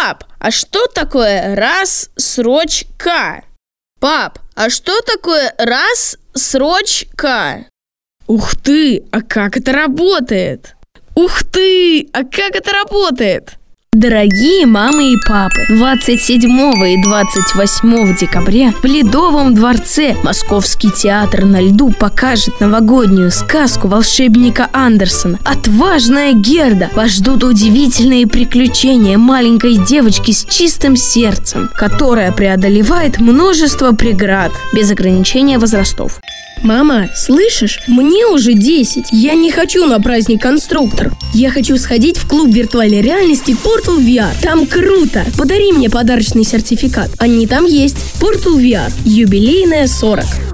Пап, а что такое рассрочка? Пап, а что такое рассрочка? Ух ты, а как это работает? Ух ты, а как это работает? Дорогие мамы и папы, 27 и 28 декабря в Ледовом дворце Московский театр на льду покажет новогоднюю сказку волшебника Андерсена «Отважная Герда». Вас ждут удивительные приключения маленькой девочки с чистым сердцем, которая преодолевает множество преград без ограничения возрастов. Мама, слышишь? Мне уже 10. Я не хочу на праздник конструктор. Я хочу сходить в клуб виртуальной реальности Portal VR. Там круто. Подари мне подарочный сертификат. Они там есть. Portal VR. Юбилейная 40.